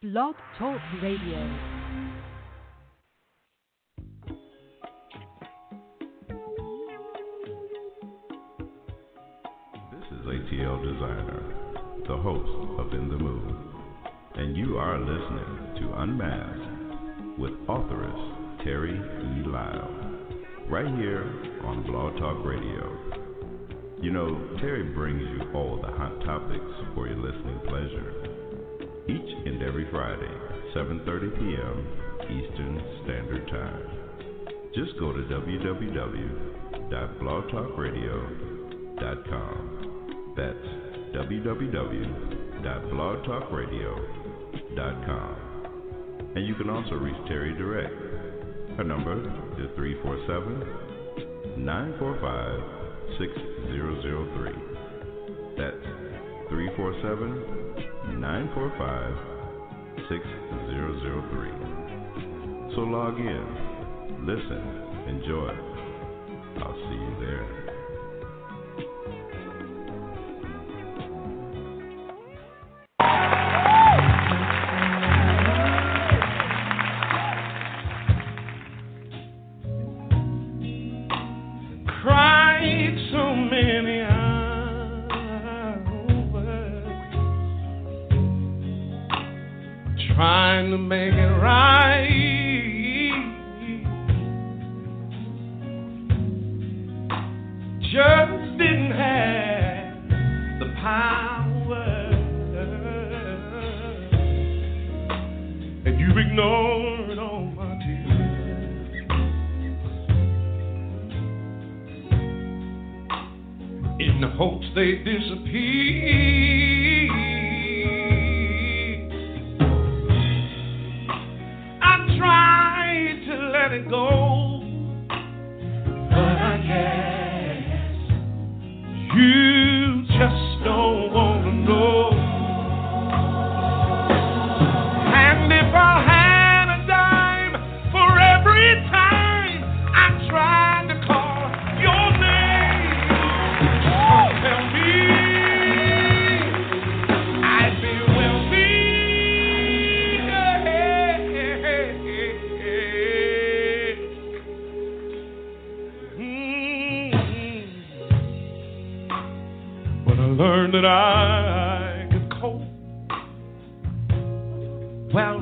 Blog Talk Radio. This is ATL Designer, the host of In the Mood, and you are listening to Unmasked with authoress Terry E. Lyle, right here on Blog Talk Radio. You know, Terry brings you all the hot topics for your listening pleasure, each and every Friday, 7:30 p.m. Eastern Standard Time. Just go to www.blogtalkradio.com. That's www.blogtalkradio.com. And you can also reach Terry direct. Her number is 347-945-6003. That's 347-945-6003. So log in, listen, enjoy. I'll see you there. Cried so many trying to make it right. Just didn't have the power, and you ignored all my tears in the hopes they disappear. Let it go, but I guess you just don't want to know. And if I had a dime for every time I tried to call your name, tell me I'd be wealthy. Learned that I could cope. Well.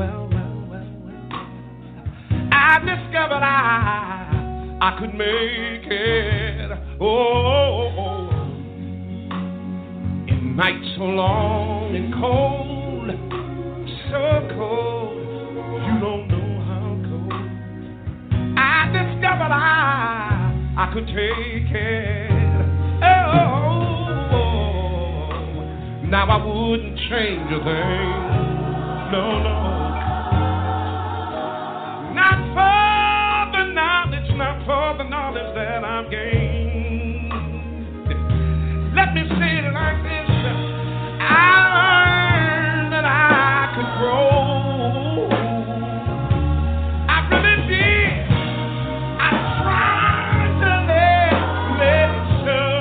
I discovered I could make it. Oh, in nights so long and cold, so cold, you don't know how cold. I discovered I could take it. Oh. Now I wouldn't change a thing, no. Not for the knowledge that I've gained. Let me say it like this, I learned that I could grow. I really did. I tried to let it show.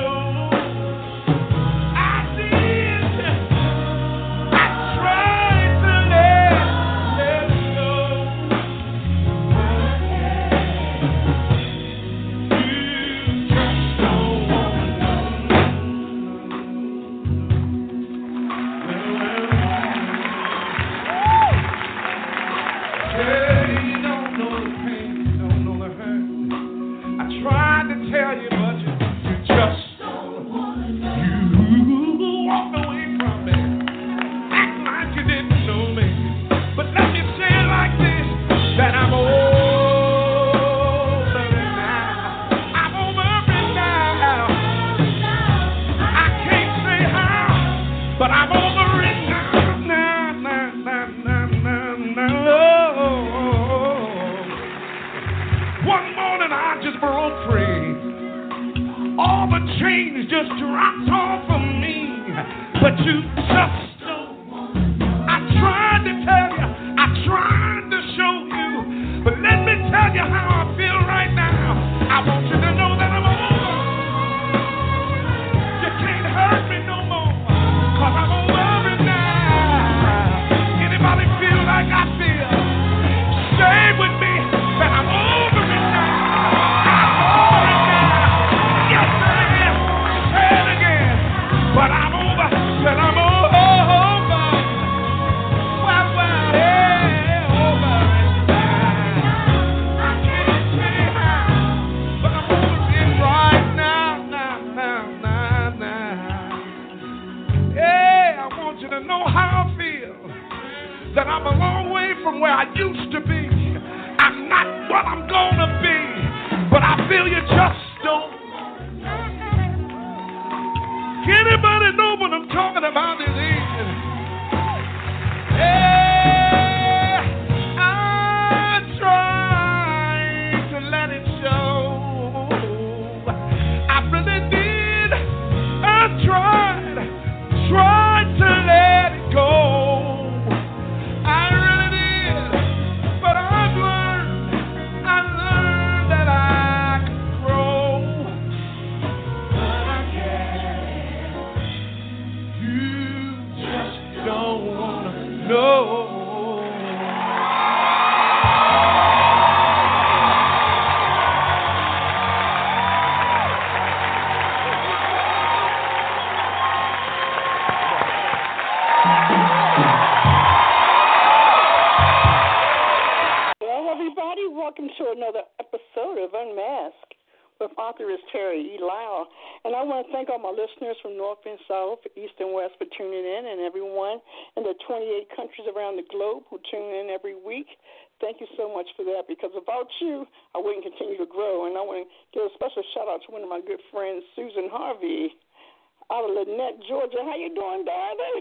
Hurt me no more, 'cause I'm over it now. Anybody feel that I'm a long way from where I used to be. I'm not what I'm gonna be, but I feel you just don't. Anybody know what I'm talking about this evening? Yeah, I'm trying to let it show. I really did. I tried to let it go. I really did, but I've learned that I could grow. But I can't. You just don't wanna know. Welcome to another episode of Unmasked with authoress Terry E. Lyle. And I want to thank all my listeners from North and South, East and West for tuning in, and everyone in the 28 countries around the globe who tune in every week. Thank you so much for that, because without you, I wouldn't continue to grow. And I want to give a special shout-out to one of my good friends, Susan Harvey, out of Lynette, Georgia. How you doing, darling?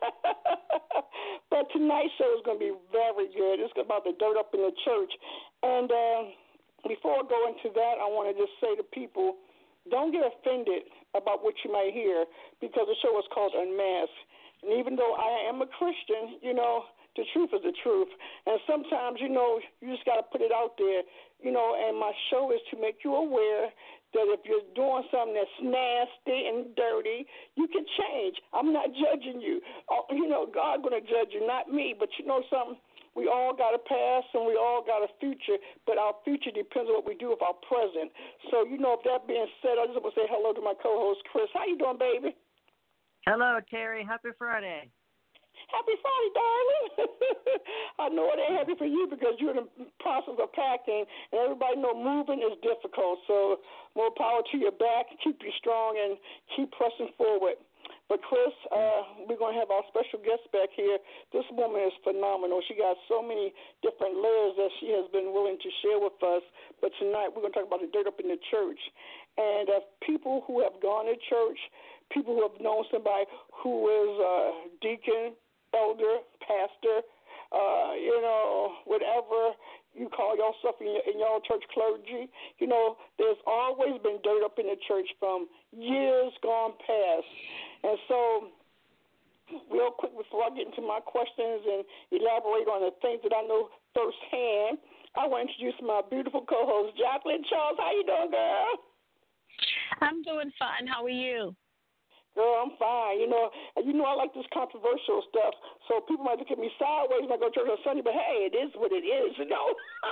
But tonight's show is going to be very good. It's about the dirt up in the church. And before I go into that, I want to just say to people, don't get offended about what you might hear, because the show is called Unmasked. And even though I am a Christian, you know, the truth is the truth. And sometimes, you know, you just got to put it out there, you know, and my show is to make you aware that if you're doing something that's nasty and dirty, you can change. I'm not judging you. You know, God's going to judge you, not me. But you know something? We all got a past and we all got a future, but our future depends on what we do with our present. So, you know, with that being said, I just want to say hello to my co-host, Chris. How you doing, baby? Hello, Terry. Happy Friday. Happy Friday, darling. I know it ain't happy for you because you're in the process of packing, and everybody know moving is difficult. So more power to your back, keep you strong, and keep pressing forward. But, Chris, we're going to have our special guest back here. This woman is phenomenal. She got so many different layers that she has been willing to share with us. But tonight we're going to talk about the dirt up in the church. And people who have gone to church, people who have known somebody who is a deacon, elder, pastor, you know, whatever you call yourself in your church clergy, you know, there's always been dirt up in the church from years gone past. And so, real quick before I get into my questions and elaborate on the things that I know firsthand, I want to introduce my beautiful co-host, Jacqueline Charles. How you doing, girl? I'm doing fine. How are you? Girl, I'm fine. You know I like this controversial stuff, so people might look at me sideways when I go to church on Sunday, but hey, it is what it is, you know.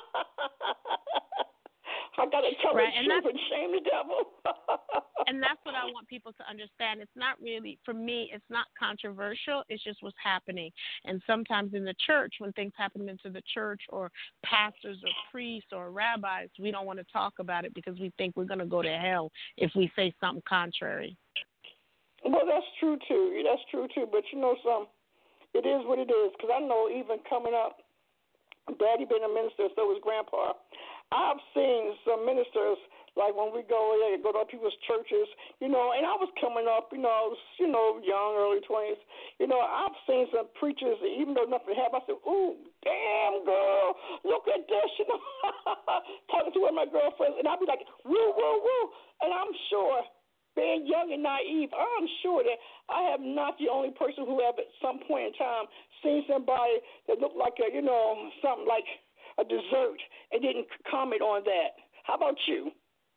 I got to tell the truth and shame the devil. And that's what I want people to understand. It's not really, for me, it's not controversial. It's just what's happening. And sometimes in the church, when things happen into the church or pastors or priests or rabbis, we don't want to talk about it because we think we're going to go to hell if we say something contrary. Well, that's true, too. That's true, too. But you know something? It is what it is. Because I know even coming up, Daddy been a minister, so was Grandpa. I've seen some ministers, like when we go to other people's churches, you know, and I was coming up, you know, I was, you know, young, early 20s. You know, I've seen some preachers, even though nothing happened, I said, ooh, damn, girl, look at this, you know, talking to one of my girlfriends, and I'd be like, woo, woo, woo. And I'm sure, being young and naive, I'm sure that I am not the only person who have at some point in time seen somebody that looked like a, you know, something like a dessert and didn't comment on that. How about you?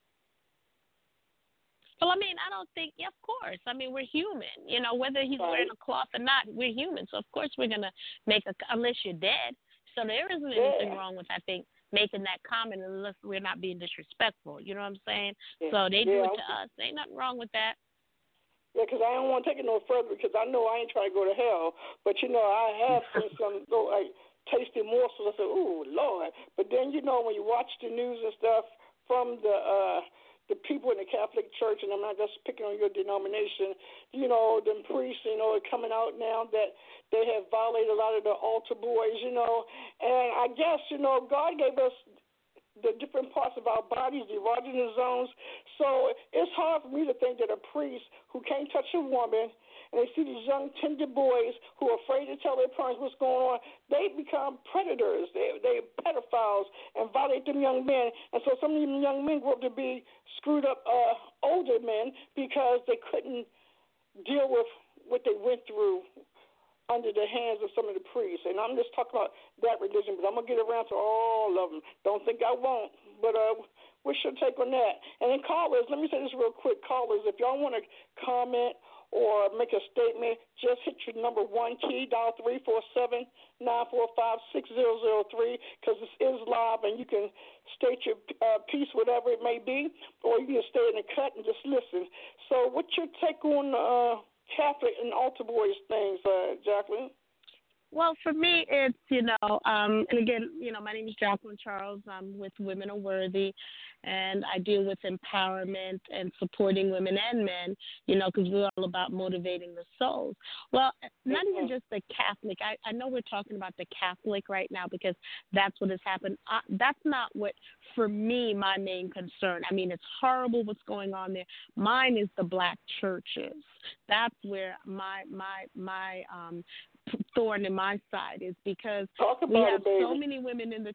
Well, I mean, I don't think, yeah, of course. I mean, we're human. You know, whether he's wearing a cloth or not, we're human. So, of course, we're going to make unless you're dead. So there isn't anything wrong with, I think, making that comment unless we're not being disrespectful. You know what I'm saying? Yeah. So they do it to us. There ain't nothing wrong with that. Yeah, because I don't want to take it no further because I know I ain't trying to go to hell. But, you know, I have seen some, like, tasty morsels. I said, ooh, Lord. But then, you know, when you watch the news and stuff from the the people in the Catholic Church, and I'm not just picking on your denomination, you know, them priests, you know, are coming out now that they have violated a lot of the altar boys, you know. And I guess, you know, God gave us the different parts of our bodies, the erogenous zones. So it's hard for me to think that a priest who can't touch a woman, and they see these young, tender boys who are afraid to tell their parents what's going on, they become predators. They're pedophiles and violate them young men. And so some of them young men grow up to be screwed up older men because they couldn't deal with what they went through under the hands of some of the priests. And I'm just talking about that religion, but I'm going to get around to all of them. Don't think I won't. But what's your take on that? And then callers, let me say this real quick. Callers, if y'all want to comment or make a statement, just hit your number 1 key, dial 347-945-6003, because this is live and you can state your piece, whatever it may be, or you can stay in the cut and just listen. So what's your take on Catholic and altar boys things, Jacqueline? Well, for me, it's, and again, my name is Jacqueline Charles. I'm with Women Are Worthy, and I deal with empowerment and supporting women and men, because we're all about motivating the souls. Well, not even just the Catholic. I know we're talking about the Catholic right now because that's what has happened. That's not what, for me, my main concern. I mean, it's horrible what's going on there. Mine is the black churches. That's where my thorn in my side is, because we have so many women in the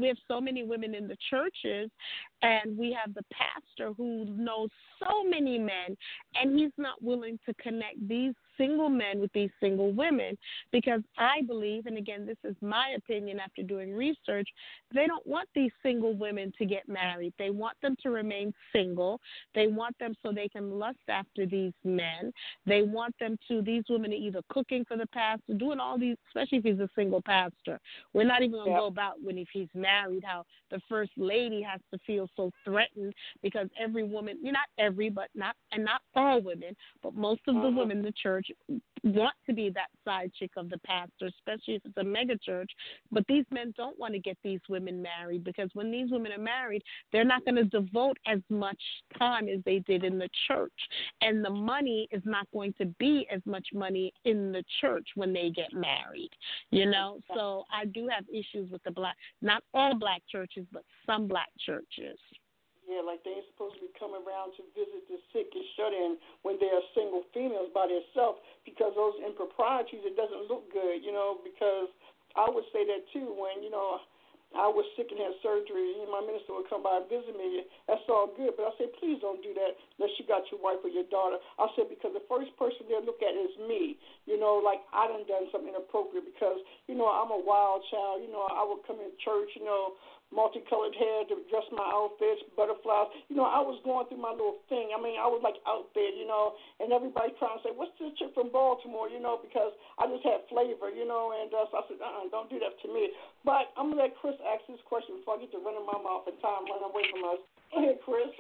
churches, and we have the pastor who knows so many men, and he's not willing to connect these single men with these single women, because I believe, and again, this is my opinion after doing research, they don't want these single women to get married. They want them to remain single. They want them so they can lust after these men. They want these women are either cooking for the pastor, doing all these, especially if he's a single pastor. We're not even going to go about if he's married, how the first lady has to feel so threatened, because every woman, not every, but not all women, but most of the women in the church want to be that side chick of the pastor, especially if it's a mega church. But these men don't want to get these women married, because when these women are married, they're not going to devote as much time as they did in the church. And the money is not going to be as much money in the church when they get married, So I do have issues with not all black churches, but some black churches. Yeah, like they ain't supposed to be coming around to visit the sick and shut-in when they are single females by themselves, because those improprieties, it doesn't look good, because I would say that too when, I was sick and had surgery, my minister would come by and visit me. That's all good, but I said, please don't do that unless you got your wife or your daughter. I said, because the first person they'll look at is me, like I done something inappropriate, because, I'm a wild child, I would come in church, multicolored hair to dress my outfits, butterflies. I was going through my little thing. I mean, I was like out there, and everybody trying to say, what's this chick from Baltimore, because I just had flavor, and so I said, don't do that to me. But I'm going to let Chris ask this question before I get to running my mouth and time running away from us. Go ahead, Chris.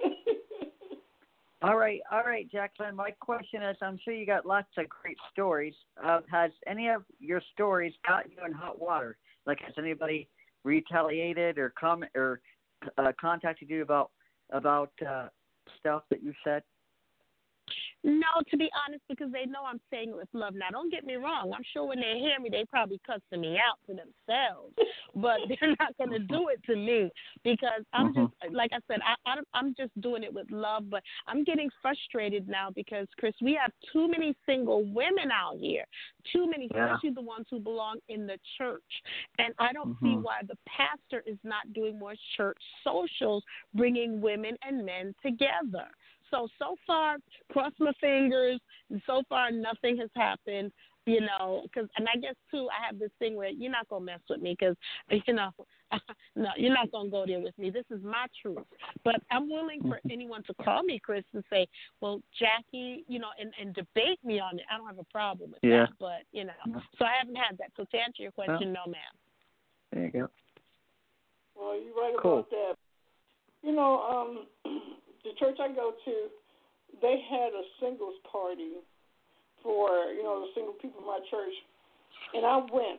All right, Jacqueline. My question is, I'm sure you got lots of great stories. Has any of your stories got you in hot water? Like, has anybody retaliated or contacted you about stuff that you said? No, to be honest, because they know I'm saying it with love. Now, don't get me wrong. I'm sure when they hear me, they probably cussing me out to themselves, but they're not going to do it to me, because I'm just, like I said, I'm just doing it with love. But I'm getting frustrated now because, Chris, we have too many single women out here, too many, especially the ones who belong in the church. And I don't see why the pastor is not doing more church socials, bringing women and men together. So far, cross my fingers, and so far nothing has happened, and I guess, too, I have this thing where you're not going to mess with me because, no, you're not going to go there with me. This is my truth. But I'm willing for anyone to call me, Chris, and say, well, Jackie, and debate me on it. I don't have a problem with that. But, so I haven't had that. So to answer your question, no, ma'am. There you go. Well, you're right about that. The church I go to, they had a singles party for, the single people in my church. And I went,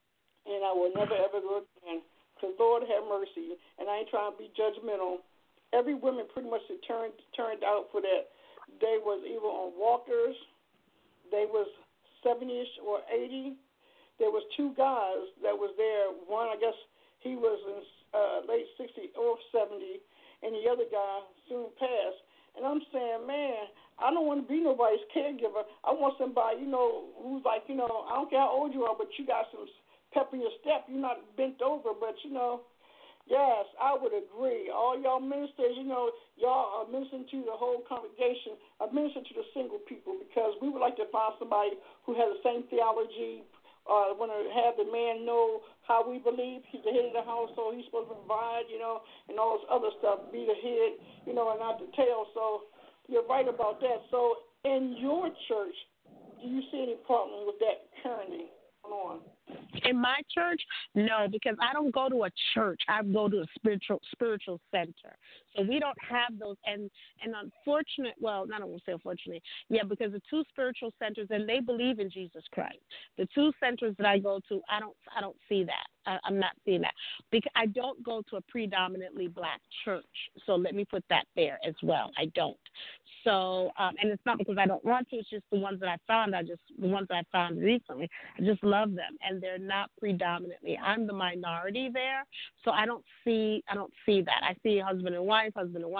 and I will never, ever go again, because Lord have mercy. And I ain't trying to be judgmental, every woman pretty much turned out for that. They was either on walkers, they was 70ish or 80. There was two guys that was there. One, I guess he was in late 60 or 70, and the other guy soon passed. And I'm saying, man, I don't want to be nobody's caregiver. I want somebody, who's like, I don't care how old you are, but you got some pep in your step. You're not bent over, but, yes, I would agree. All y'all ministers, y'all are ministering to the whole congregation, are ministering to the single people, because we would like to find somebody who has the same theology, want to have the man know how we believe. He's the head of the household. He's supposed to provide, and all this other stuff, be the head, and not the tail. So you're right about that. So in your church, do you see any problem with that currently going on? In my church, no, because I don't go to a church. I go to a spiritual center. So we don't have those. And unfortunate, well, I don't want to say unfortunately, yeah, because the two spiritual centers, and they believe in Jesus Christ. The two centers that I go to, I don't see that. I'm not seeing that, because I don't go to a predominantly black church. So let me put that there as well. I don't. So, and it's not because I don't want to. It's just the ones that I found. The ones that I found recently. I just love them, and they're not predominantly. I'm the minority there, so I don't see that. I see husband and wife,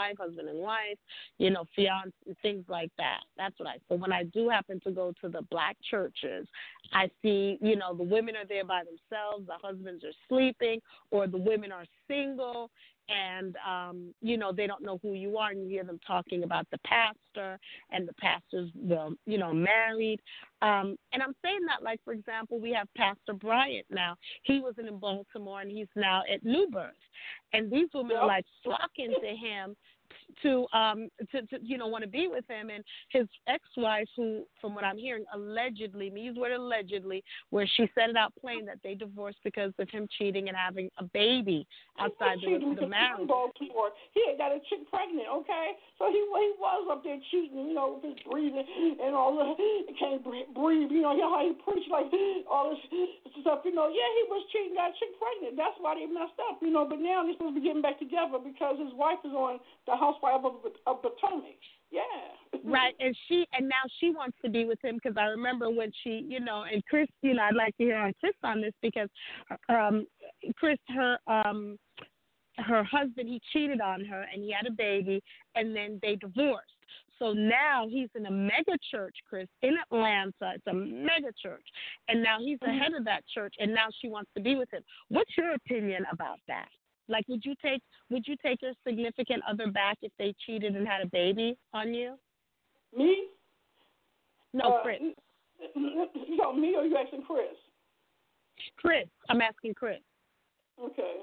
fiance, things like that. That's what I. So when I do happen to go to the black churches, I see, the women are there by themselves, the husbands are sleeping, or the women are single. And, they don't know who you are, and you hear them talking about the pastor, and the pastor's, married. And I'm saying that, like, for example, we have Pastor Bryant now. He was in Baltimore, and he's now at New Birth. And these women are, like, flocking to him to want to be with him. And his ex-wife, who, from what I'm hearing, allegedly, me use the word allegedly, where she said it out plain that they divorced because of him cheating and having a baby outside the marriage. He had got a chick pregnant, okay? So he was up there cheating, with his breathing and all that. He can't breathe, how he preached, like, all this stuff, Yeah, he was cheating, got a chick pregnant. That's why they messed up, But now they're supposed to be getting back together because his wife is on the Housewife of Potomac. Yeah. Right, and now she wants to be with him, because I remember when she, and Chris, I'd like to hear on Chris on this, because Chris, her husband, he cheated on her, and he had a baby, and then they divorced. So now he's in a mega church, Chris, in Atlanta. It's a mega church, and now he's the head of that church, and now she wants to be with him. What's your opinion about that? Like, would you take your significant other back if they cheated and had a baby on you? Me? No, Chris. Me, or you asking Chris? Chris. I'm asking Chris. Okay.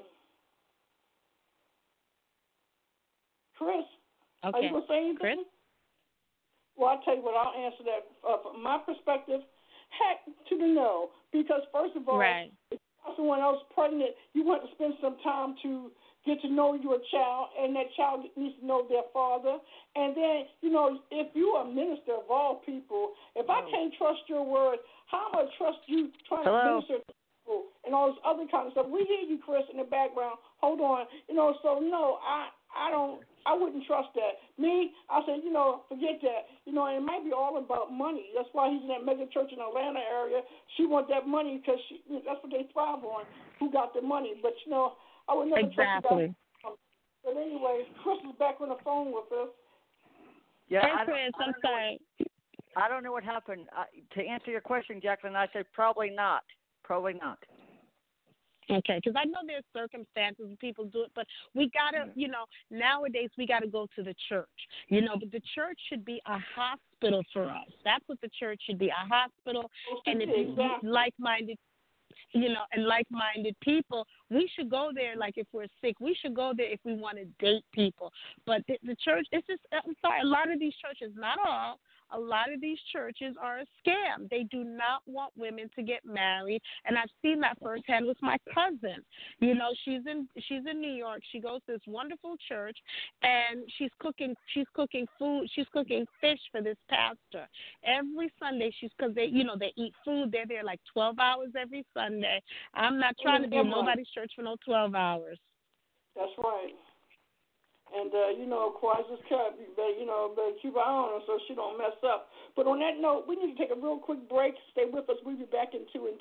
Chris? Okay. Are you going to say anything? Chris? Well, I'll tell you what, I'll answer that. From my perspective, heck to the no. Because, first of all, right. Someone else pregnant, you want to spend some time to get to know your child, and that child needs to know their father. And then, if you're a minister of all people, if I can't trust your word, how am I trust you trying to minister to people and all this other kind of stuff? We hear you, Chris, in the background. Hold on. So no, I wouldn't trust that. Me, I said, forget that. And it might be all about money. That's why he's in that mega church in the Atlanta area. She wants that money because that's what they thrive on, who got the money. But, I would never trust that. But anyway, Chris is back on the phone with us. Yeah, hey, Chris, I'm sorry. I don't know what happened. To answer your question, Jacqueline, I said probably not. Probably not. Okay, because I know there's circumstances when people do it, but we got to, nowadays we got to go to the church, but the church should be a hospital for us. That's what the church should be, a hospital. And if you like-minded, and like-minded people, we should go there. Like if we're sick, we should go there if we want to date people. But the church, it's just, I'm sorry, a lot of these churches, not all, a lot of these churches are a scam. They do not want women to get married, and I've seen that firsthand with my cousin. She's in New York. She goes to this wonderful church, and she's cooking food. She's cooking fish for this pastor every Sunday. Because they eat food. They're there like 12 hours every Sunday. I'm not trying to be in nobody's church for no 12 hours. That's right. And, of course, just better keep our eye on her so she don't mess up. But on that note, we need to take a real quick break. Stay with us. We'll be back in 2 and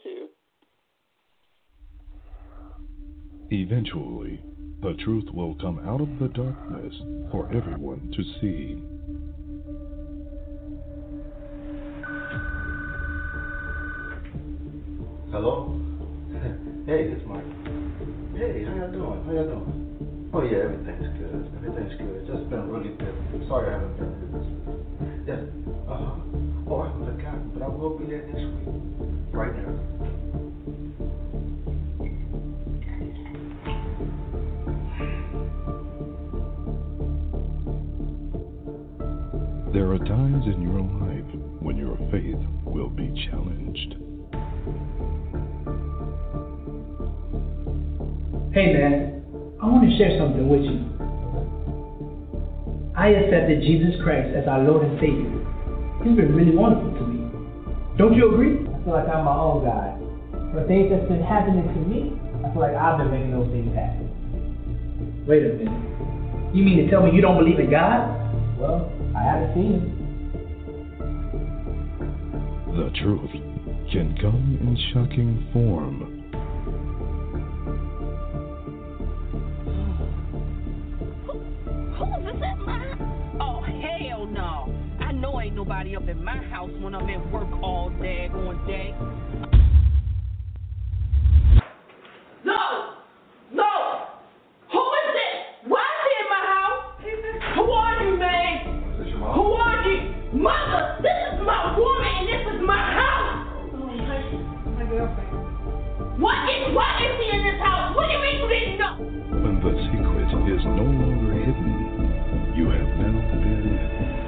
2. Eventually, the truth will come out of the darkness for everyone to see. Hello? Hey, it's Mike. Hey, how y'all doing? Oh yeah, everything's good. Just been really busy. Sorry I haven't been here this week. Yes. Oh, I haven't forgotten, but I will be there next week. Right now. There are times in your life when your faith will be challenged. Hey man, I want to share something with you. I accepted Jesus Christ as our Lord and Savior. He's been really wonderful to me. Don't you agree? I feel like I'm my own guy. For things that's been happening to me, I feel like I've been making those things happen. Wait a minute. You mean to tell me you don't believe in God? Well, I haven't seen him. The truth can come in shocking form. Ain't nobody up in my house when I'm at work all daggone day. No! Who is it? Why is he in my house? Who are you, man? Is this your mom? Who are you? Mother, this is my woman and this is my house. My girlfriend. Why is he in this house? What do you mean you didn't know? When the secret is no longer hidden, you have now been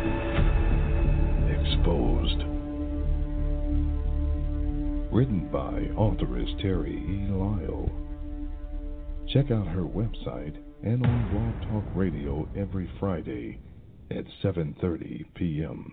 exposed. Written by authoress Terry E. Lyle. Check out her website and on Blog Talk Radio every Friday at 7:30 p.m.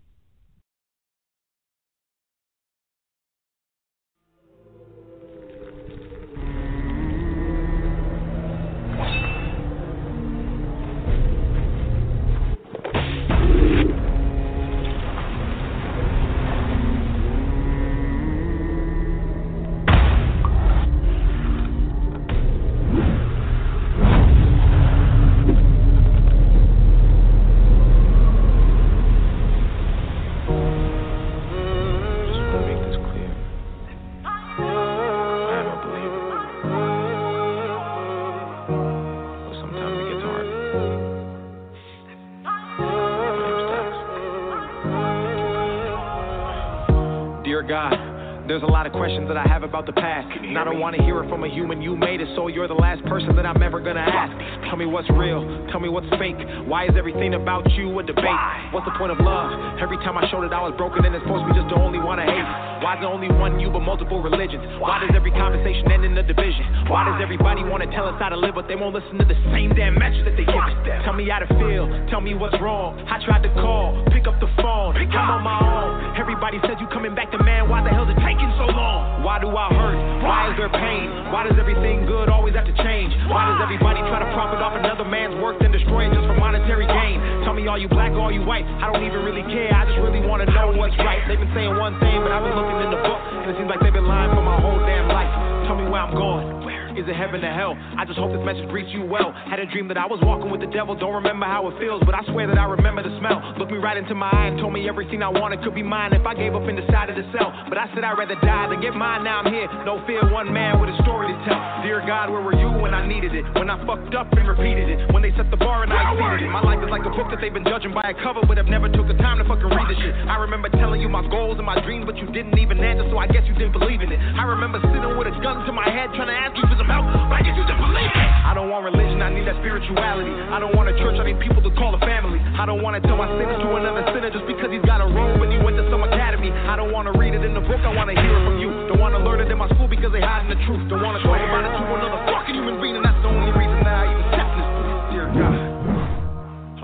There's a lot of questions that I have about the past, and I don't want to hear it from a human. You made it, so you're the last person that I'm ever gonna ask. Tell me what's real, tell me what's fake. Why is everything about you a debate? What's the point of love? Every time I showed it I was broken and it's supposed to be just the only one I hate. Why is there only one you but multiple religions? Why does every conversation end in a division? Why does everybody want to tell us how to live but they won't listen to the same damn message that they give us? Tell me how to feel, tell me what's wrong. I tried to call, pick up the phone, I'm on my own. Everybody says you coming back to man, why the hell is it taking so long? Why do I hurt? Why is there pain? Why does everything good always have to change? Why does everybody try to profit off another man's work then destroy it just for monetary gain? Tell me, are you black or are you white? I don't even really care, I just really want to know what's right. They've been saying one thing, but I've been looking in the book, and it seems like they've been lying for my whole damn life. Tell me where I'm going. Is it heaven or hell? I just hope this message reached you well. Had a dream that I was walking with the devil. Don't remember how it feels, but I swear that I remember the smell. Looked me right into my eye and told me everything I wanted could be mine if I gave up and decided to sell. But I said I'd rather die than get mine. Now I'm here, no fear, one man with a story to tell. Dear God, where were you when I needed it? When I fucked up and repeated it? When they set the bar and I exceeded it? My life is like a book that they've been judging by a cover, but have never took the time to fucking read the shit. I remember telling you my goals and my dreams, but you didn't even answer, so I guess you didn't believe in it. I remember sitting with a gun to my head trying to ask you for some help, but I guess you didn't believe it. I don't want religion, I need that spirituality. I don't want a church, I need people to call a family. I don't want to tell my sins to another sinner just because he's got a robe and he went to some academy. I don't want to read it in the book, I want to hear it from you. Don't want to learn it in my school because they hiding the truth. Don't want to talk about it to another fucking human being, and that's the only reason that I even accept this. Dear God, how do I take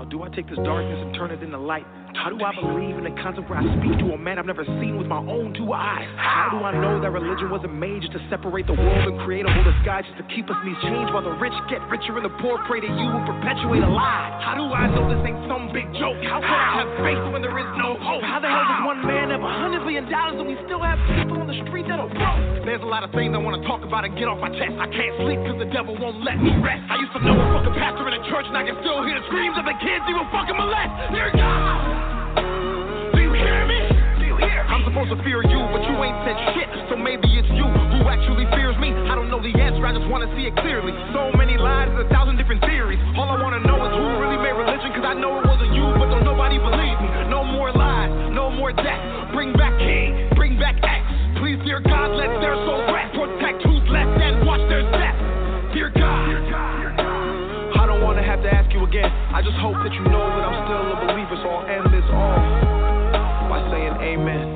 take this darkness and turn it into light? How do I believe in a concept where I speak to a man I've never seen with my own two eyes? How do I know that religion wasn't made just to separate the world and create a whole disguise just to keep us in these chains while the rich get richer and the poor pray to you and perpetuate a lie? How do I know this ain't some big joke? How can I have faith when there is no hope? How the hell does one man have $100 million and we still have people on the street that are broke? There's a lot of things I want to talk about and get off my chest. I can't sleep because the devil won't let me rest. I used to know a fucking pastor in a church and I can still hear the screams of the kids he will fucking molest. Dear God! Hear me? I'm supposed to fear you, but you ain't said shit. So maybe it's you who actually fears me. I don't know the answer, I just want to see it clearly. So many lies, 1,000 different theories. All I want to know is who really made religion, cause I know it wasn't you, but don't nobody believe me. No more lies, no more death. Bring back King, bring back X. Please, dear God, let their soul rest. Protect who's left and watch their steps. Dear God, I don't want to have to ask you again. I just hope that you know that I'm still a believer, so I'll end this all by saying amen.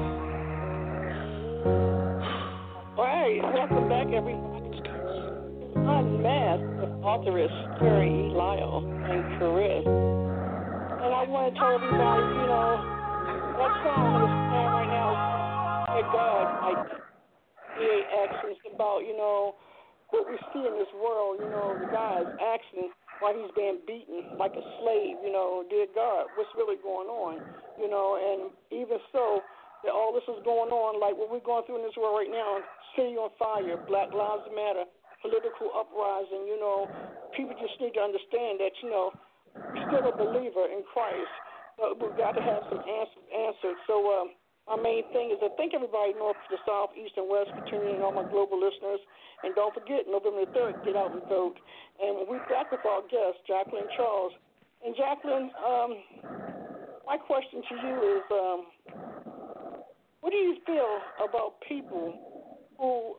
All right, welcome back, everybody. Unmasked with authoress Terry E. Lyle and Chris. And I want to tell everybody, that song that is playing right now is My God, my DA actions about, what we see in this world, the guy is asking why he's being beaten like a slave, dear God, what's really going on, and even so, that all this is going on, like what we're going through in this world right now, city on fire, Black Lives Matter, political uprising, people just need to understand that, we're still a believer in Christ, but we've got to have some answers. So my main thing is to thank everybody north to the south, east, and west for tuning in, all my global listeners. And don't forget, November the 3rd, get out and vote. And we're back with our guest, Jacqueline Charles. And Jacqueline, my question to you is, what do you feel about people who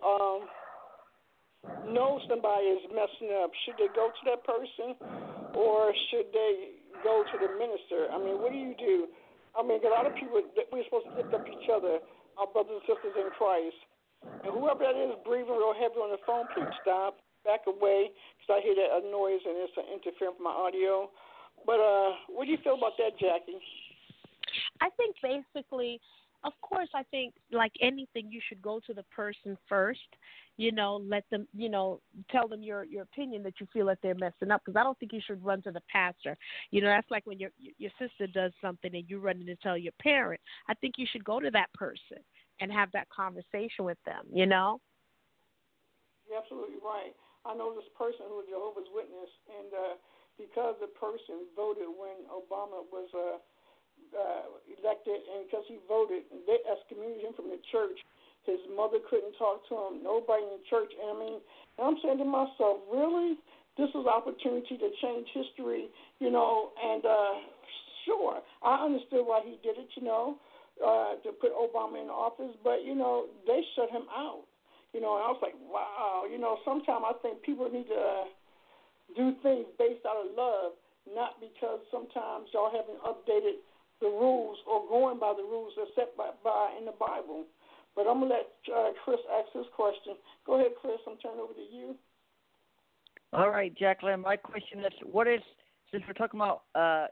know somebody is messing up? Should they go to that person, or should they go to the minister? I mean, what do you do? I mean, a lot of people, we're supposed to lift up each other, our brothers and sisters in Christ. And whoever that is breathing real heavy on the phone, please stop, back away, because I hear that noise and it's interfering with my audio. But what do you feel about that, Jackie? I think basically, of course, I think like anything, you should go to the person first. Let them, tell them your opinion that you feel that they're messing up. Because I don't think you should run to the pastor. That's like when your sister does something and you run in to tell your parent. I think you should go to that person and have that conversation with them. You're absolutely right. I know this person who is Jehovah's Witness, and because the person voted when Obama was elected, and because he voted, they excommunicated him from the church. His mother couldn't talk to him, nobody in the church. And I'm saying to myself, really? This is an opportunity to change history, and sure, I understood why he did it, to put Obama in office, but, they shut him out, and I was like, wow, sometimes I think people need to do things based out of love, not because sometimes y'all haven't updated the rules or going by the rules that are set by in the Bible. But I'm going to let Chris ask his question. Go ahead, Chris. I'm turning over to you. All right, Jacqueline. My question is, since we're talking about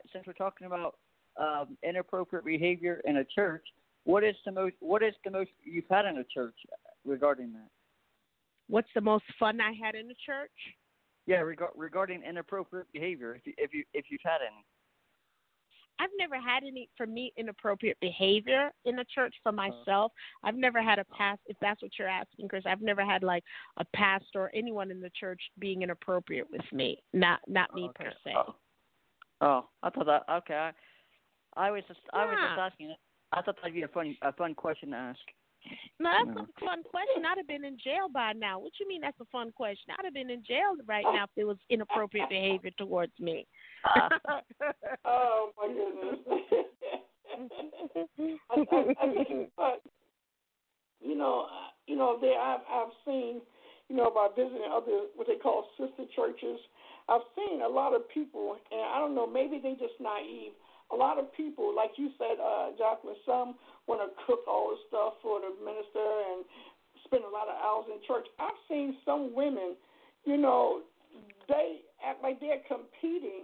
inappropriate behavior in a church, what is the most you've had in a church regarding that? What's the most fun I had in the church? Yeah, regarding inappropriate behavior, if you've had any. I've never had any, for me, inappropriate behavior in the church for myself. I've never had a past, if that's what you're asking, Chris. I've never had like a pastor or anyone in the church being inappropriate with me. Not me per se. Oh, I thought that. Okay, I was just asking it. I thought that'd be a fun question to ask. No, that's a fun question. I'd have been in jail by now. What you mean that's a fun question? I'd have been in jail right now if there was inappropriate behavior towards me. Oh, my goodness. I've seen, by visiting other, what they call sister churches, I've seen a lot of people, and I don't know, maybe they just naive. A lot of people, like you said, Jacqueline, some want to cook all this stuff for the minister and spend a lot of hours in church. I've seen some women, they act like they're competing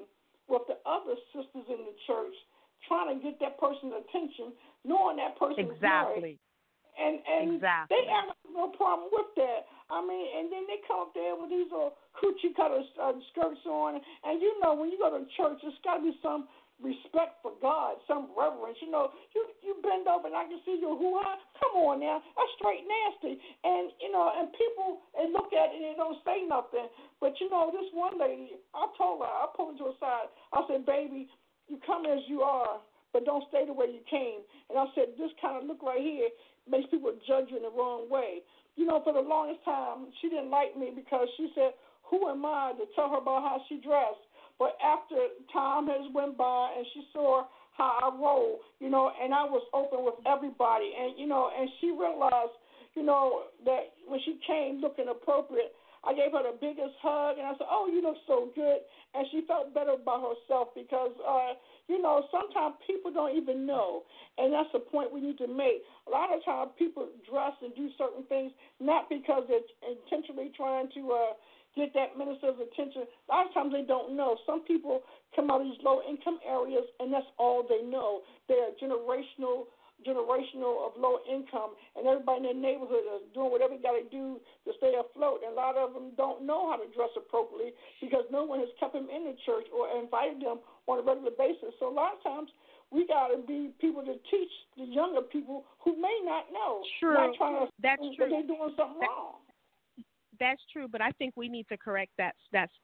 with the other sisters in the church, trying to get that person's attention, knowing that person is married. And exactly. They have no problem with that. I mean, and then they come up there with these little coochie cutter skirts on. And you know, when you go to church, there's got to be some respect for God, some reverence. You know, you bend over and I can see your hoo-ha. Come on now, that's straight nasty. And you know, and people they look at it and they don't say nothing. But you know, this one lady, I told her, I pulled her to the side. I said, baby, you come as you are, but don't stay the way you came. And I said, this kind of look right here makes people judge you in the wrong way. You know, for the longest time, she didn't like me because she said, who am I to tell her about how she dressed? But after time has went by and she saw how I roll, you know, and I was open with everybody. And, you know, and she realized, you know, that when she came looking appropriate, I gave her the biggest hug, and I said, oh, you look so good. And she felt better about herself because, you know, sometimes people don't even know, and that's the point we need to make. A lot of times people dress and do certain things not because they're intentionally trying to get that minister's attention. A lot of times they don't know. Some people come out of these low-income areas, and that's all they know. They're generational of low income, and everybody in their neighborhood is doing whatever they got to do to stay afloat. And a lot of them don't know how to dress appropriately because no one has kept them in the church or invited them on a regular basis. So a lot of times we got to be people to teach the younger people who may not know. True. Not trying to That's true. They're doing something wrong. That's true, but I think we need to correct that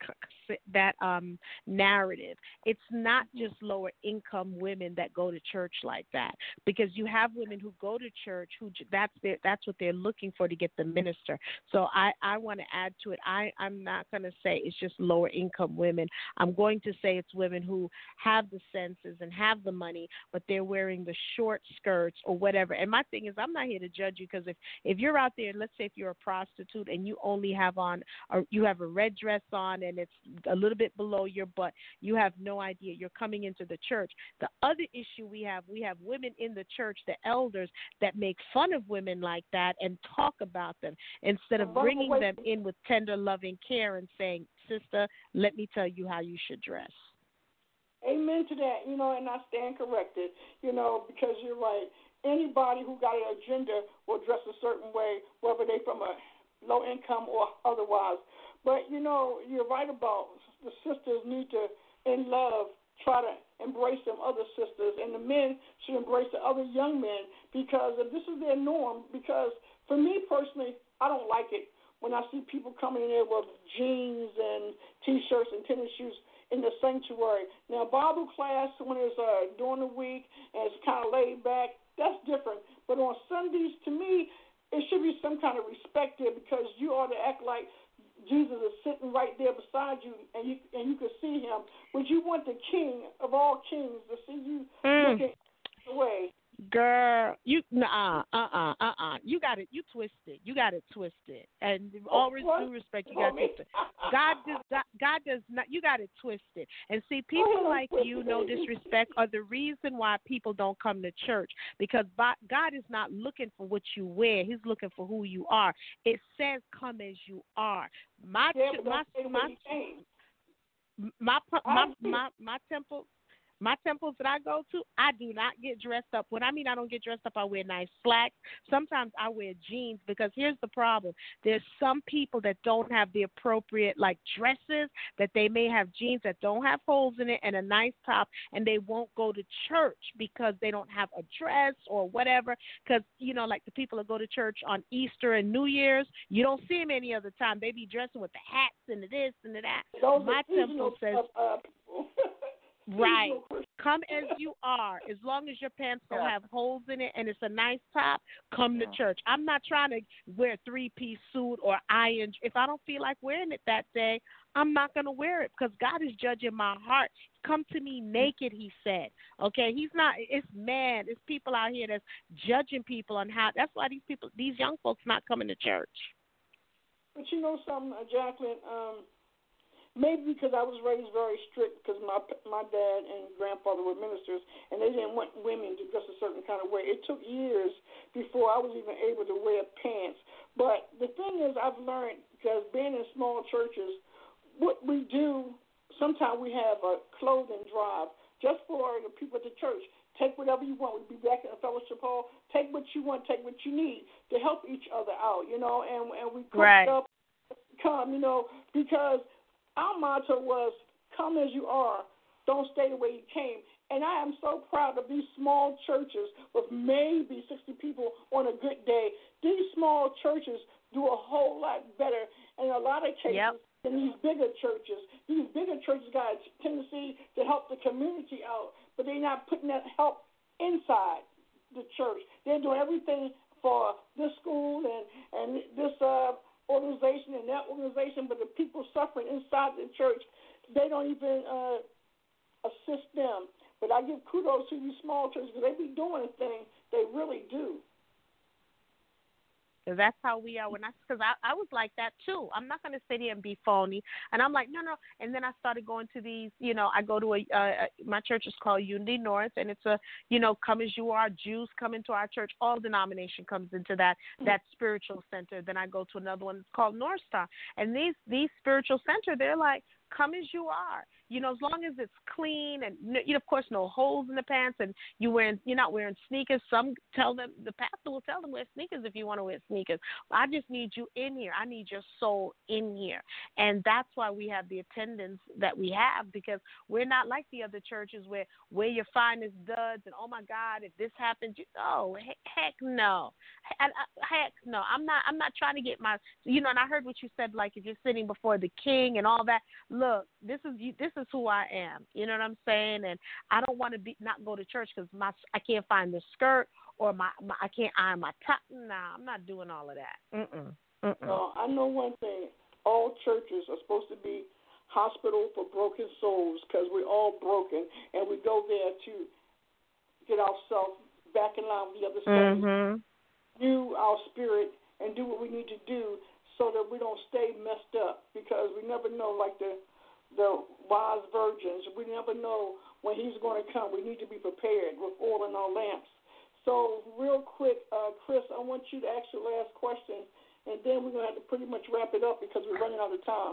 narrative. It's not just lower income women that go to church like that, because you have women who go to church who that's what they're looking for to get the minister. So I want to add to it. I'm not going to say it's just lower income women. I'm going to say it's women who have the senses and have the money, but they're wearing the short skirts or whatever. And my thing is, I'm not here to judge you, because if you're out there, and let's say if you're a prostitute and you only have on, or you have a red dress on and it's a little bit below your butt, you have no idea you're coming into the church. The other issue we have women in the church, the elders, that make fun of women like that and talk about them instead of bringing them in with tender, loving care and saying, sister, let me tell you how you should dress. Amen to that, you know, and I stand corrected, you know, because you're right. Anybody who got an agenda will dress a certain way, whether they from a low income or otherwise. But, you know, you're right about the sisters need to, in love, try to embrace them other sisters, and the men should embrace the other young men, because if this is their norm, because for me personally, I don't like it when I see people coming in there with jeans and T-shirts and tennis shoes in the sanctuary. Now, Bible class, when it's during the week and it's kind of laid back, that's different. But on Sundays, to me, it should be some kind of respect there, because you ought to act like Jesus is sitting right there beside you, and you can see him. Would you want the King of all kings to see you looking away? Girl, you you got it. You twisted. You got it twisted. And all due respect, you got it twisted. God does not. You got it twisted. And see, people like you, no disrespect, are the reason why people don't come to church, because God is not looking for what you wear. He's looking for who you are. It says, "Come as you are." My temple. My temples that I go to, I do not get dressed up. When I mean I don't get dressed up, I wear nice slacks. Sometimes I wear jeans, because here's the problem. There's some people that don't have the appropriate, like, dresses, that they may have jeans that don't have holes in it and a nice top, and they won't go to church because they don't have a dress or whatever. Because, you know, like the people that go to church on Easter and New Year's, you don't see them any other time. They be dressing with the hats and the this and the that. My temple says... Right. Come as you are. As long as your pants don't have holes in it and it's a nice top, come to church. I'm not trying to wear a 3-piece suit or iron. If I don't feel like wearing it that day, I'm not going to wear it, because God is judging my heart. Come to me naked, he said. Okay, he's not. It's man. It's people out here that's judging people on how. That's why these young folks not coming to church. But you know something, Jacqueline, maybe because I was raised very strict, because my dad and grandfather were ministers, and they didn't want women to dress a certain kind of way. It took years before I was even able to wear pants. But the thing is, I've learned, because being in small churches, what we do sometimes we have a clothing drive just for the people at the church. Take whatever you want. We'll be back in the fellowship hall. Take what you want. Take what you need to help each other out, and we cooked up, come, because our motto was, come as you are, don't stay the way you came. And I am so proud of these small churches with maybe 60 people on a good day. These small churches do a whole lot better in a lot of cases than these bigger churches. These bigger churches got a tendency to help the community out, but they're not putting that help inside the church. They're doing everything for this school and this organization and that organization, but the people suffering inside the church, they don't even assist them. But I give kudos to these small churches because they be doing a thing. They really do. That's how we are. Because I was like that too. I'm not going to sit here and be phony. And I'm like, no. And then I started going to these, I go to my church is called Unity North, and it's a, come as you are. Jews come into our church. All denomination comes into that spiritual center. Then I go to another one called North Star. And these spiritual center, they're like, come as you are. As long as it's clean and, of course, no holes in the pants and you're not wearing sneakers. Some tell them, the pastor will tell them wear sneakers if you want to wear sneakers. I just need you in here. I need your soul in here. And that's why we have the attendance that we have, because we're not like the other churches where your finest duds and, oh, my God, if this happens, heck no. Heck no. I'm not trying to get my, and I heard what you said, like if you're sitting before the king and all that. Look, this is who I am. You know what I'm saying? And I don't want to not go to church because I can't find the skirt or I can't iron my top. Nah, I'm not doing all of that. Well, I know one thing. All churches are supposed to be hospital for broken souls because we're all broken, and we go there to get ourselves back in line with the other side, renew our spirit, and do what we need to do so that we don't stay messed up, because we never know, like the wise virgins, we never know when he's going to come. We need to be prepared with oil in our lamps. So real quick, Chris, I want you to ask your last question, and then we're going to have to pretty much wrap it up because we're running out of time.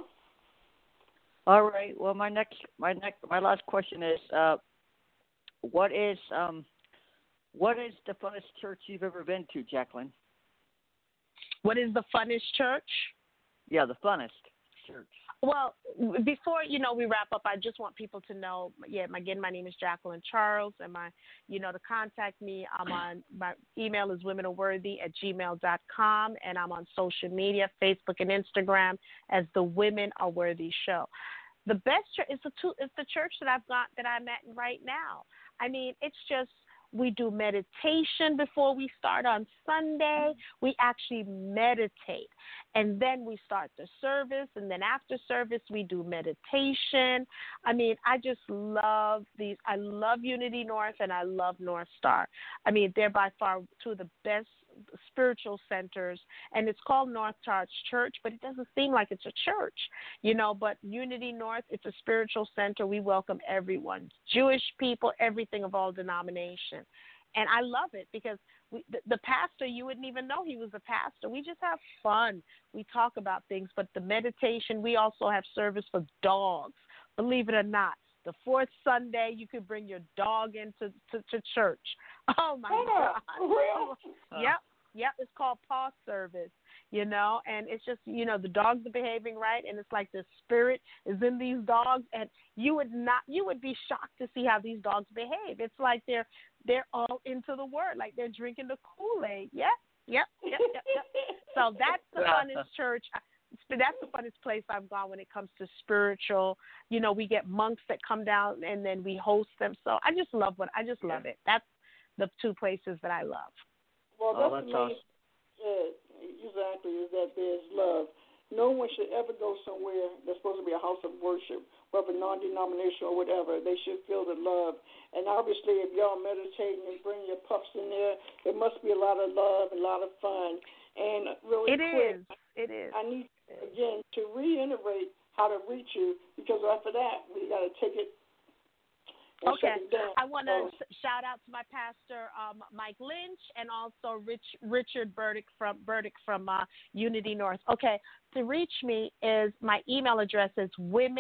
All right. Well, my last question is, what is the funnest church you've ever been to, Jacqueline? What is the funnest church? Yeah, the funnest church. Well, before, we wrap up, I just want people to know, my name is Jacqueline Charles, and to contact me, my email is womenareworthy@gmail.com, and I'm on social media, Facebook and Instagram, as the Women Are Worthy Show. The best church is the church that I'm at right now. I mean, it's just, we do meditation before we start on Sunday. We actually meditate. And then we start the service. And then after service, we do meditation. I mean, I just love these. I love Unity North and I love North Star. I mean, they're by far two of the best spiritual centers, and it's called North Star Church, but it doesn't seem like it's a church, but Unity North, it's a spiritual center. We welcome everyone, Jewish people, everything of all denomination. And I love it because the pastor, you wouldn't even know he was a pastor. We just have fun. We talk about things, but the meditation, we also have service for dogs, believe it or not. The fourth Sunday, you could bring your dog into to church. Oh, my God. Real? Yep. It's called paw service, and it's just, the dogs are behaving right, and it's like the spirit is in these dogs, and you would be shocked to see how these dogs behave. It's like they're all into the word, like they're drinking the Kool-Aid. Yep. So that's the funnest church. That's the funnest place I've gone when it comes to spiritual. We get monks that come down and then we host them. So I just love it. That's the two places that I love. Well, that's awesome. Exactly, is that there's love. No one should ever go somewhere that's supposed to be a house of worship, whether non-denominational or whatever. They should feel the love. And obviously, if y'all meditating and bring your pups in there must be a lot of love, a lot of fun. And really It is. I need, again, to reiterate how to reach you, because after that, we got to take it Okay. I want to shout out to my pastor, Mike Lynch, and also Richard Burdick from Unity North. Okay. To reach me is my email address is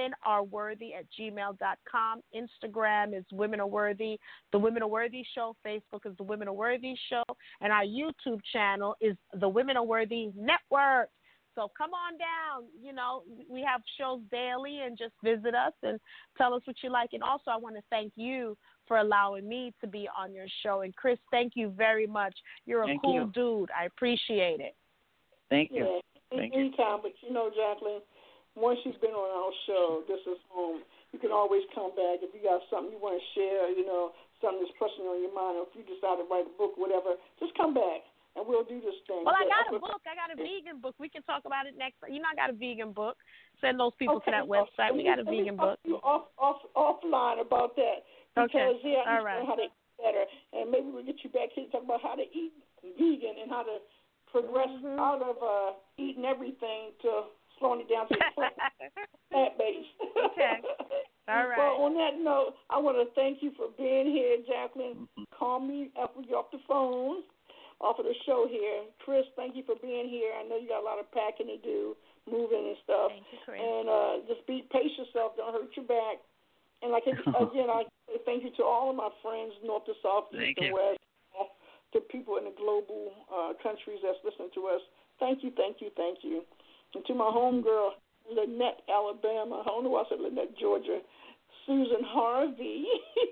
womenareworthy@gmail.com. Instagram is Women Are Worthy. The Women Are Worthy Show. Facebook is The Women Are Worthy Show. And our YouTube channel is The Women Are Worthy Network. So come on down. You know, we have shows daily, and just visit us and tell us what you like. And also, I want to thank you for allowing me to be on your show. And Chris, thank you very much. You're a cool dude. I appreciate it. Thank you. Yeah, anytime. But you know, Jacqueline, once you've been on our show, this is home. You can always come back if you got something you want to share. You know, something that's pressing on your mind, or if you decide to write a book, whatever. Just come back. And we'll do this thing. Well, I got a book. I got a vegan book. We can talk about it next. You know, I got a vegan book. Send those people to that website. We got a vegan book. You offline about that. Because, okay. I need to know how to eat better. And maybe we'll get you back here to talk about how to eat vegan and how to progress out of eating everything to slowing it down to plant-based. Okay. All right. Well, on that note, I want to thank you for being here, Jacqueline. Call me after you're off the phone. Off of the show here. Chris, thank you for being here. I know you got a lot of packing to do, moving and stuff. Thank you, Chris. And just pace yourself. Don't hurt your back. And like again, I say thank you to all of my friends, north to south, east and west, to people in the global countries that's listening to us. Thank you, thank you, thank you. And to my homegirl, Lynette, Alabama. I don't know why I said Lynette, Georgia. Susan Harvey.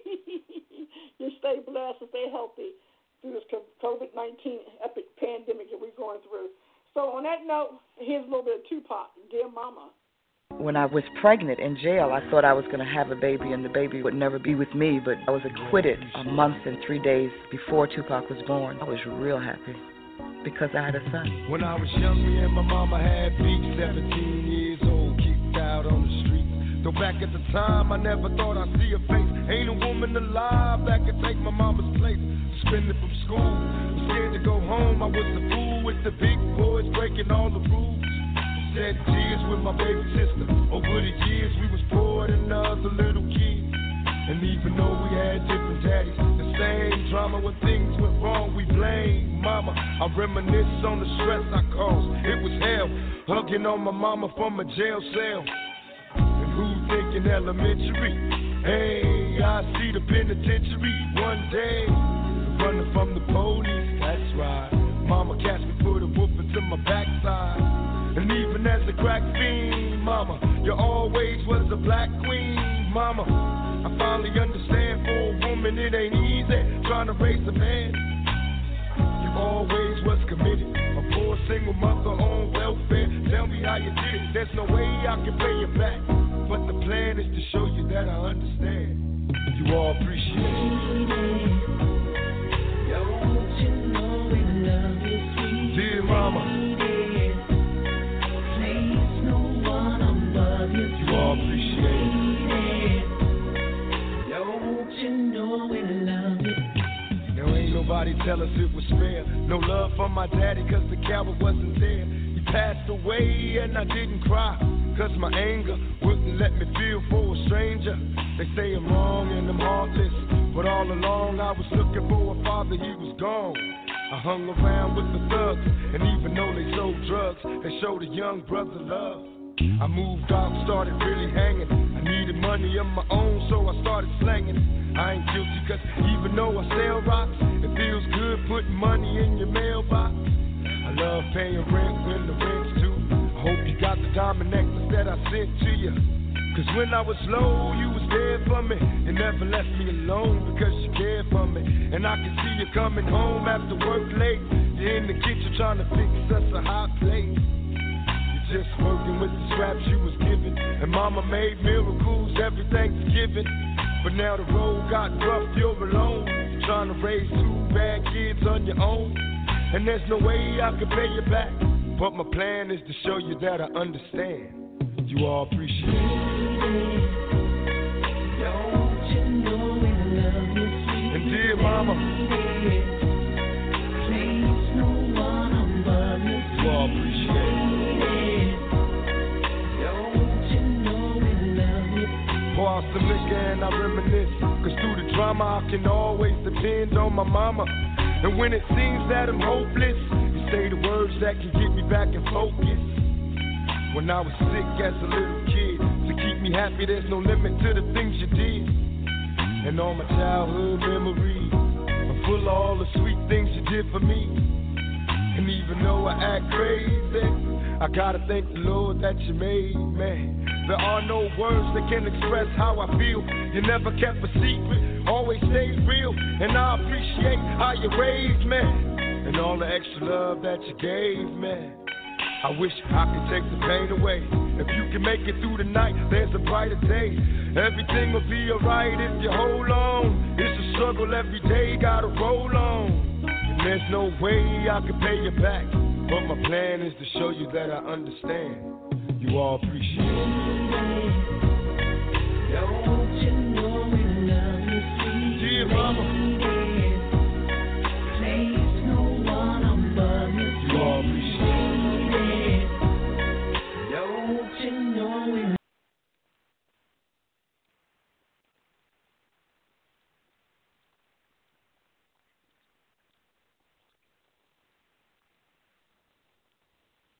You stay blessed and stay healthy through this COVID-19 epic pandemic that we're going through. So on that note, here's a little bit of Tupac, Dear Mama. When I was pregnant in jail, I thought I was going to have a baby and the baby would never be with me, but I was acquitted a month and 3 days before Tupac was born. I was real happy because I had a son. When I was young, me and my mama had beef, 17 years old, kicked out on the street. Though back at the time, I never thought I'd see a face. Ain't a woman alive that could take my mama's place. Suspended from school, scared to go home. I was the fool with the big boys breaking all the rules. Shed tears with my baby sister. Over the years, we was poor than other little kids. And even though we had different daddies, the same drama when things went wrong, we blame mama. I reminisce on the stress I caused. It was hell, hugging on my mama from a jail cell. And who thinking elementary? Hey, I see the penitentiary one day. Running from the police, that's right. Mama catch me, put a whooping to my backside. And even as a crack fiend, mama, you always was a black queen, mama. I finally understand for a woman it ain't easy trying to raise a man. You always was committed, a poor single mother on welfare. Tell me how you did it, there's no way I can pay you back. But the plan is to show you that I understand. You all appreciate it. Dear mama, you all appreciate it. Now ain't nobody tell us it was fair. No love from my daddy cause the coward wasn't there. He passed away and I didn't cry cause my anger wouldn't let me feel for a stranger. They say I'm wrong and I'm heartless, but all along I was looking for a father, he was gone. I hung around with the thugs, and even though they sold drugs, they showed a young brother love. I moved out, started really hanging. I needed money of my own, so I started slanging. I ain't guilty, cause even though I sell rocks, it feels good putting money in your mailbox. I love paying rent when the rent's due. I hope you got the diamond necklace that I sent to you. Cause when I was low, you was there for me. You never left me alone because you cared for me. And I can see you coming home after work late. You're in the kitchen trying to fix us a hot plate. You're just working with the scraps you was given. And mama made miracles every Thanksgiving. But now the road got rough, you're alone. You're trying to raise 2 bad kids on your own. And there's no way I can pay you back. But my plan is to show you that I understand. You all appreciate it. And dear mama, you all appreciate it. Boy, I toss some liquor and I reminisce. Cause through the drama I can always depend on my mama. And when it seems that I'm hopeless, you say the words that can get me back in focus. When I was sick as a little kid, to keep me happy there's no limit to the things you did. And all my childhood memories are full of all the sweet things you did for me. And even though I act crazy, I gotta thank the Lord that you made me. There are no words that can express how I feel. You never kept a secret, always stayed real. And I appreciate how you raised me, and all the extra love that you gave me. I wish I could take the pain away. If you can make it through the night, there's a brighter day. Everything will be alright if you hold on. It's a struggle every day, gotta roll on. And there's no way I can pay you back, but my plan is to show you that I understand. You all appreciate it.